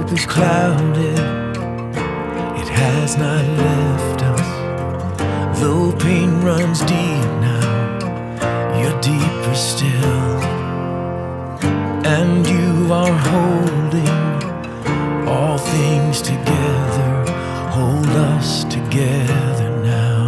hope is clouded, it has not left us. Though pain runs deep now, you're deeper still. And you are holding all things together. Hold us together now.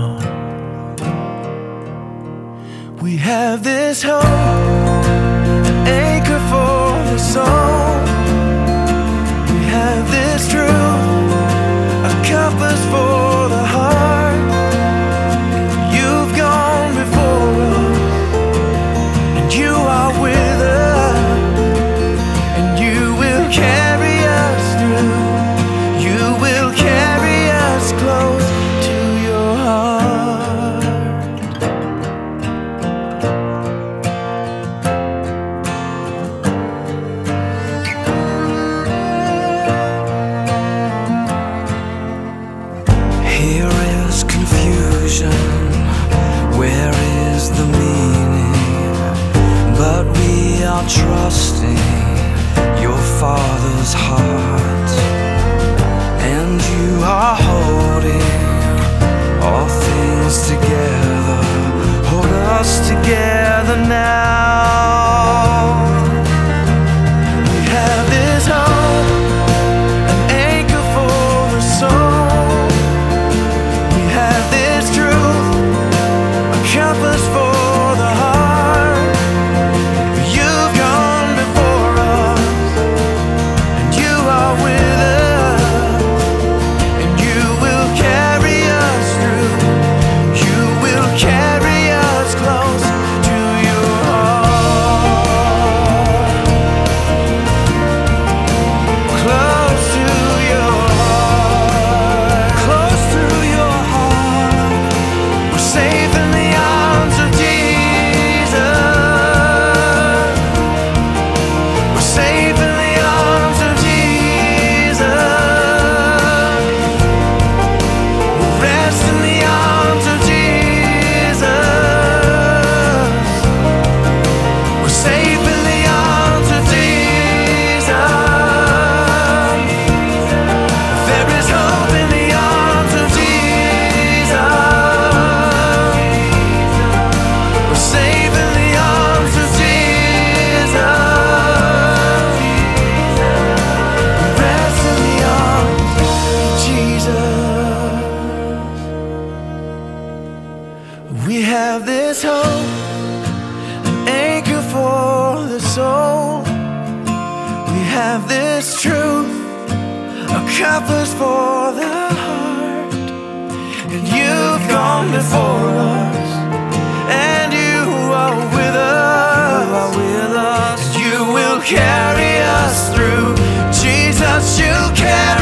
We have this hope, an anchor for the soul. We have this truth, a compass for the heart. You've gone before us, and you are with us, and you will carry us through. You will carry us close to your heart. Here is confusion, where is the meaning? But we are trusting your Father's heart, and you are holding all things together. Hold us together now. We have this hope, an anchor for the soul. We have this truth, a compass for the heart. You've gone before us, and you are with us, and you will carry us through. You will carry us close to your heart. Close to your heart. Close to your heart. We're safe in the arms of Jesus. We're safe in the arms of Jesus. We rest in the arms of Jesus. We're safe in the arms of Jesus. There is hope in the arms of Jesus. We're safe in the arms of Jesus. We rest in the arms of Jesus. We have this hope, an anchor for the soul. We have this truth, a compass for the heart. And you've gone before us, and you are with us. And you will carry us through. Jesus, you carry